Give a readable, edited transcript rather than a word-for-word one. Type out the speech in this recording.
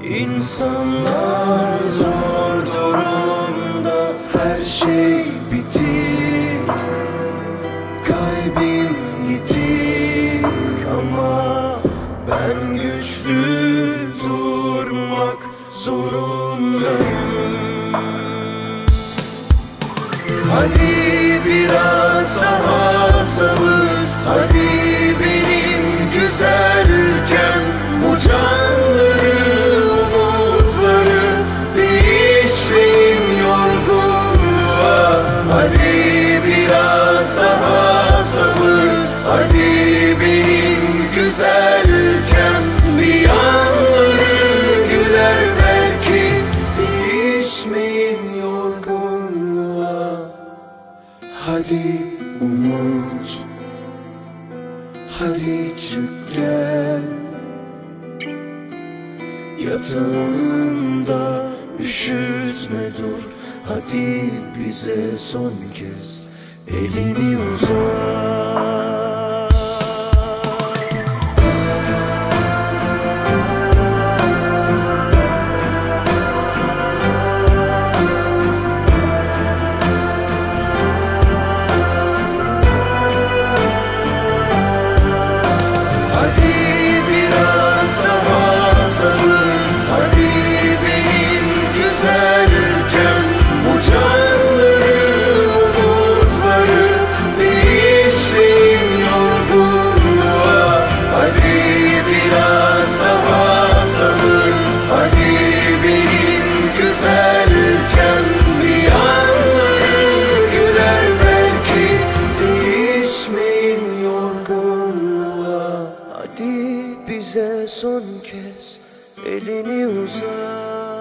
İnsanlar zor durumda, her şey bitik, kalbim yitik ama ben güçlü durmak zorundayım. Hadi biraz daha sabır, hadi benim güzelken bu canları, umutları değişmeyin yorgunluğa. Hadi biraz daha sabır, hadi benim güzelken bir yanları güler belki, değişmeyin yorgunluğa. Hadi umut, hadi çık gel, yatağında üşütme dur. Hadi bize son kez elini uzat. Hadi bize son kez elini uzat.